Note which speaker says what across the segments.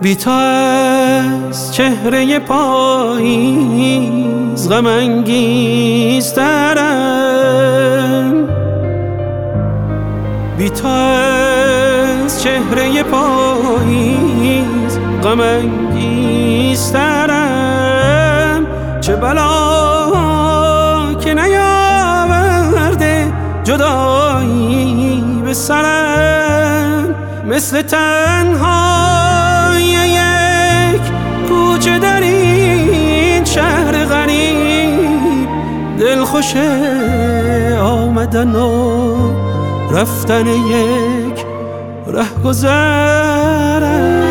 Speaker 1: بی تو از چهره پاییز غم انگیزترم، بی تو از چهره پاییز غم انگیزترم. چه بلا که نیاورده جدایی به سرم، مثل تنهای یک کوچه در این شهر غریب، دلخوش آمدن و رفتن یک رهگذرم.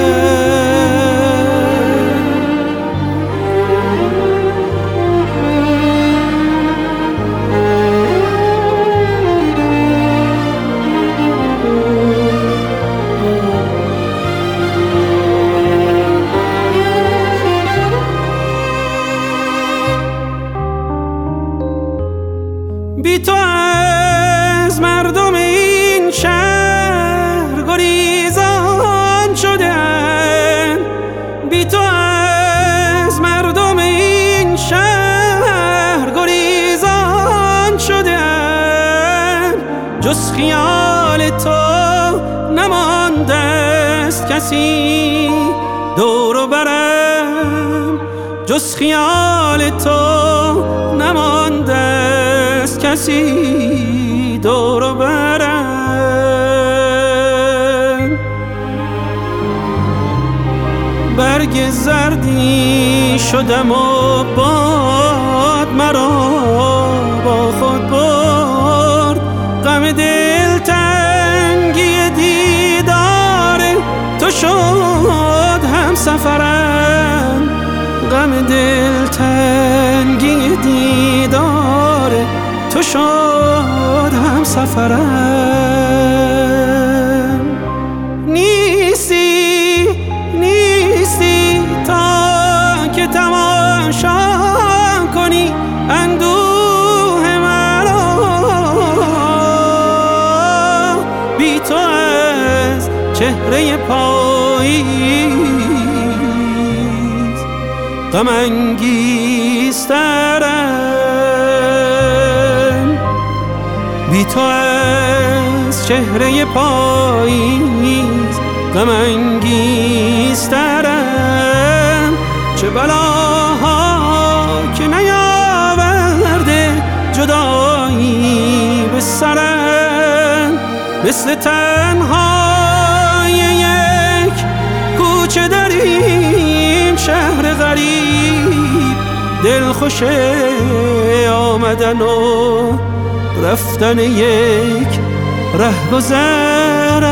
Speaker 1: بی تو از مردم این شهر گریزان شدم، بی تو از مردم این شهر گریزان شدم. جز خیال تو نمانده است کسی دور و برم، جز خیال تو نمانده است کسی دور و برم. برگ زردی شدم و باد مرا با خود برد، غم دلتنگی دیدار تو شد همسفرم، غم دلتنگی دیدار تو شد همسفرم. نیستی تا که تماشا کنی اندوه مرا، بی تو از چهره پاییز غم انگیزترم، بی تو از چهره پاییز غم انگیزترم. چه بلاها که نیاورده جدایی به سرم، مثل تنهای یک کوچه در این شهر غریب، دلخوش آمدن و رفتن یک رهگذرم.